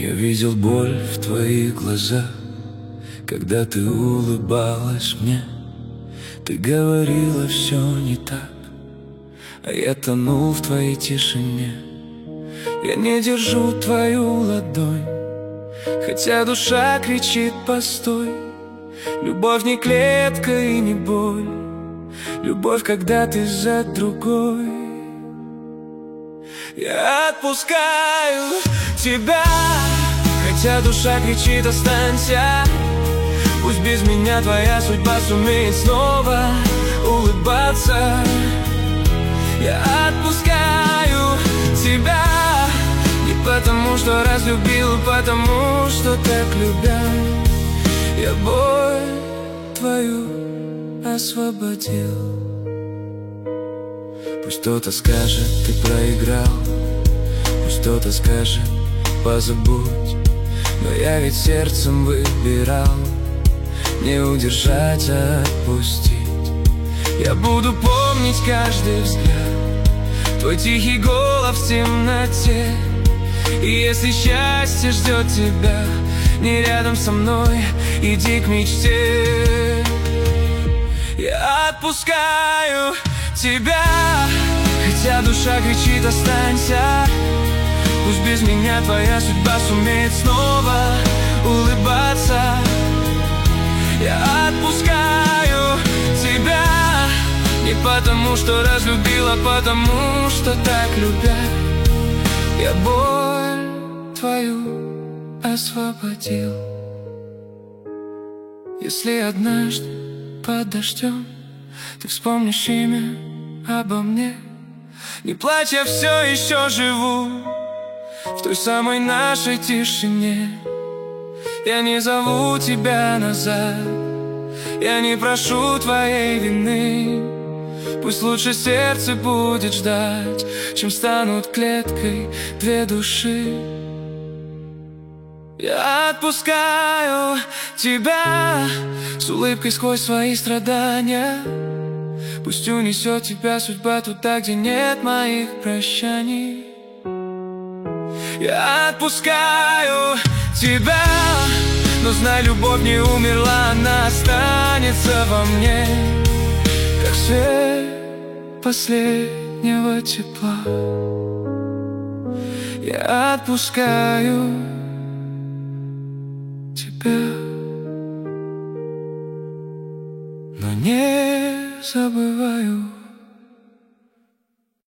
Я видел боль в твоих глазах, когда ты улыбалась мне. Ты говорила, все не так, а я тонул в твоей тишине. Я не держу твою ладонь, хотя душа кричит постой. Любовь не клетка и не боль, любовь, когда ты за другой. Я отпускаю тебя, хотя душа кричит останься. Пусть без меня твоя судьба сумеет снова улыбаться. Я отпускаю тебя, не потому что разлюбил, потому что так любя я боль твою освободил. Пусть кто-то скажет, ты проиграл, пусть кто-то скажет, позабудь, но я ведь сердцем выбирал не удержать, а отпустить. Я буду помнить каждый взгляд, твой тихий голос в темноте. И если счастье ждет тебя не рядом со мной, иди к мечте. Я отпускаю тебя, хотя душа кричит останься. Пусть без меня твоя судьба сумеет снова улыбаться. Я отпускаю тебя, не потому что разлюбил, а потому что так любя я боль твою освободил. Если однажды под дождем ты вспомнишь имя обо мне, не плачь, я все еще живу в той самой нашей тишине. Я не зову тебя назад, я не прошу твоей вины. Пусть лучше сердце будет ждать, чем станут клеткой две души. Я отпускаю тебя с улыбкой сквозь свои страдания. Пусть унесет тебя судьба туда, где нет моих прощаний. Я отпускаю тебя, но знай, любовь не умерла, она останется во мне, как свет последнего тепла. Я отпускаю тебя, но не забываю.